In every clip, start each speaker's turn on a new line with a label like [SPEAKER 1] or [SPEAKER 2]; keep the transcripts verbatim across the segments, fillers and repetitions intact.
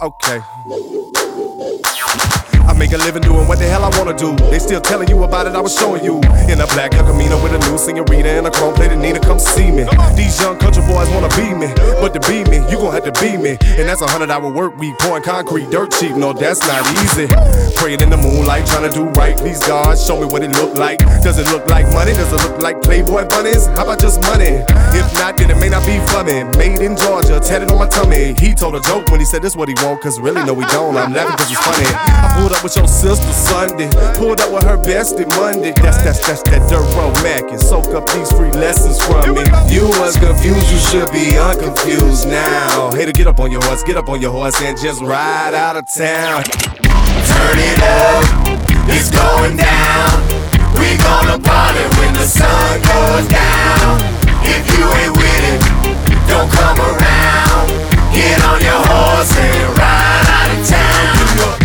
[SPEAKER 1] Okay. I make a living doing what the hell I wanna do. They still telling you about it, I was showing you. In a black El Camino with a new senorita and a chrome plated Nina, come see me. These young country boys wanna be me, but to be me, you gon' have to be me. And that's a hundred hour work week, pouring concrete, dirt cheap, no that's not easy. Praying in the moonlight, trying to do right, please God, show me what it look like. Does it look like money? Does it look like Playboy bunnies? How about just money? If not, then it may not be for me. Made in Georgia, tatted on my tummy. He told a joke when he said this what he want, cause really no we don't. I'm laughing cause it's funny. I pulled up with your sister Sunday, pulled up with her bestie Monday. That's that's that's that dirt road Mac and soak up these free lessons from me. You was confused, you should be unconfused now. Hey, to get up on your horse, get up on your horse and just ride out of town.
[SPEAKER 2] Turn it up, it's going down. We gonna party when the sun goes down. If you ain't with it, don't come around. Get on your horse and ride out of town.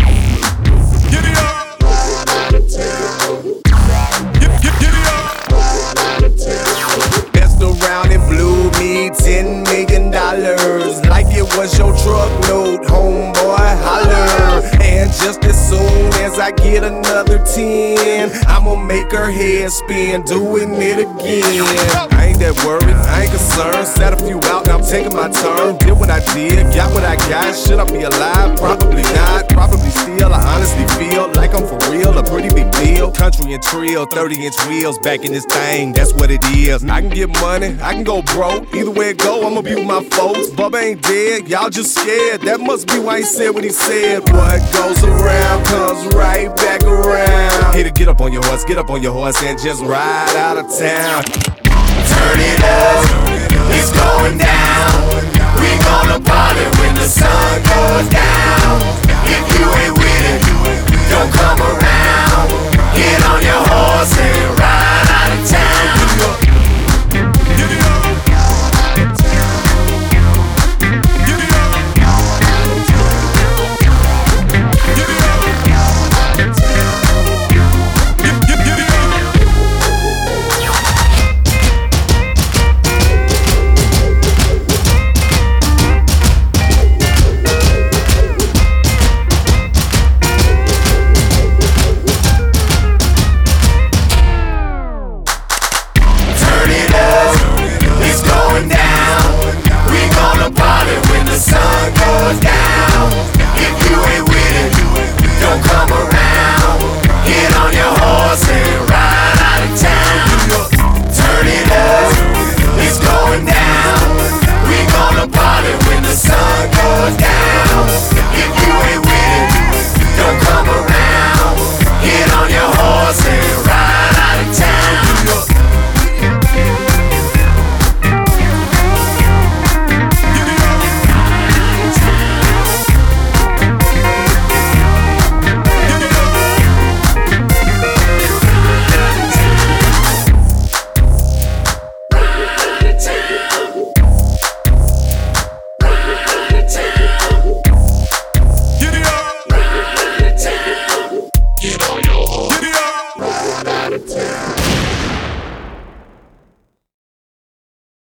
[SPEAKER 1] Get it up. Ride out of town. Get, get, get it up. Ride out of town. Best around and blew me ten million dollars like it was your truckload, homeboy, holler. And just as soon as I get another ten, I'ma make her head spin, doing it again. I ain't that worried, I ain't concerned. Set a few out, now I'm taking my turn. Did what I did, got what I got. Should I be alive? Probably not, probably still. I honestly feel like I'm for real, a pretty big deal. Country and trill, thirty inch wheels, back in this thing, that's what it is. I can get money, I can go broke. Either way it go, I'ma be with my folks. Bubba ain't dead, y'all just scared. That must be why he said what he said. What goes around comes right back around. Hey, to get up on your horse, get up on your horse and just ride out of town.
[SPEAKER 2] Turn it up, it's going down. We gonna party when the sun goes down. If you ain't with it,